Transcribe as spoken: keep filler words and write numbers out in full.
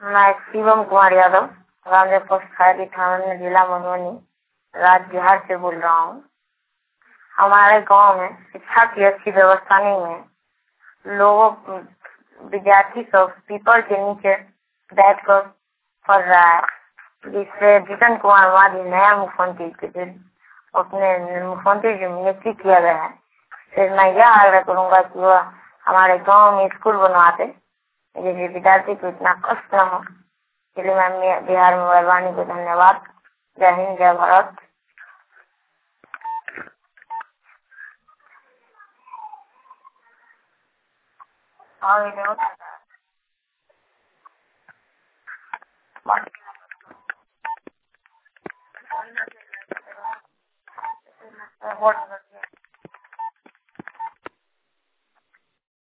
मैं शिवम कुमार यादव रामदेव पोस्ट खैरी थाना जिला मधुबनी राज्य बिहार से बोल रहा हूँ। हमारे गांव में शिक्षा की अच्छी व्यवस्था नहीं है। लोगों विद्यार्थी सब पीपल के नीचे बैठकर पढ़ रहा है, जिससे जीतन कुमार मांझी नया मुख्यमंत्री के अपने मुख्यमंत्री जी नियुक्ति किया गया है। फिर मैं यह आग्रह करूंगा कि वह हमारे गांव में स्कूल बनवाते, जिससे विद्यार्थी को इतना कष्ट न हो। इसलिए मैं बिहार में मेहरबानी को धन्यवाद। जय हिंद, जय भारत। और